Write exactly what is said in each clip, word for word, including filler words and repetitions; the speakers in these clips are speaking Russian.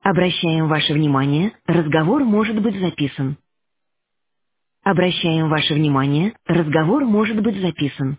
Обращаем ваше внимание, разговор может быть записан. Обращаем ваше внимание, разговор может быть записан.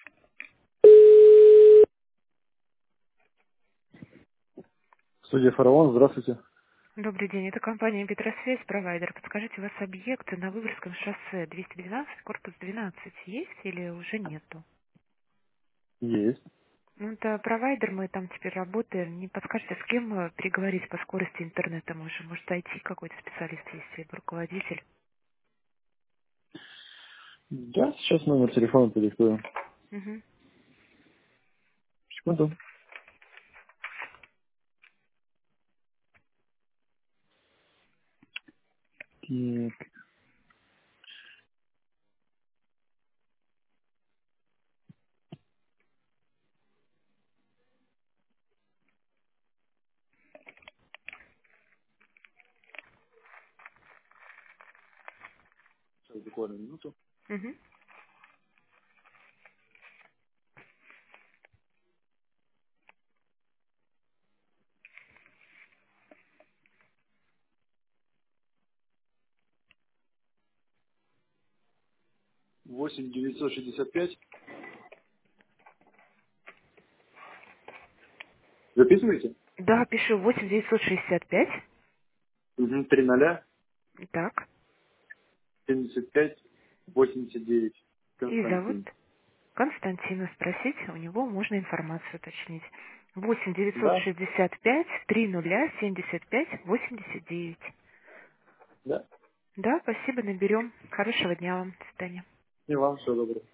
Студия «Фараон», здравствуйте. Добрый день, это компания Петросвязь, провайдер. Подскажите, у вас объекты на Выборгском шоссе двести двенадцать, корпус двенадцать есть или уже нету? Есть. Ну, это провайдер, мы там теперь работаем. Не подскажете, с кем э, переговорить по скорости интернета можем? Может, I T какой-то специалист есть, или руководитель? Да, сейчас номер телефона продиктую. Угу. Секунду. Так, сейчас буквально минуту. Угу. восемь девятьсот шестьдесят пять. Записываете? Да, пишу восемь девятьсот шестьдесят пять. Угу, три ноля Так. семьдесят пять восемьдесят девять. И зовут Константин. Константина. Спросить, у него можно информацию уточнить. Восемь девятьсот Да, шестьдесят пять три нуля семьдесят пять восемьдесят девять. да. Да, спасибо, наберем. Хорошего дня вам. До свидания. И вам всего доброго.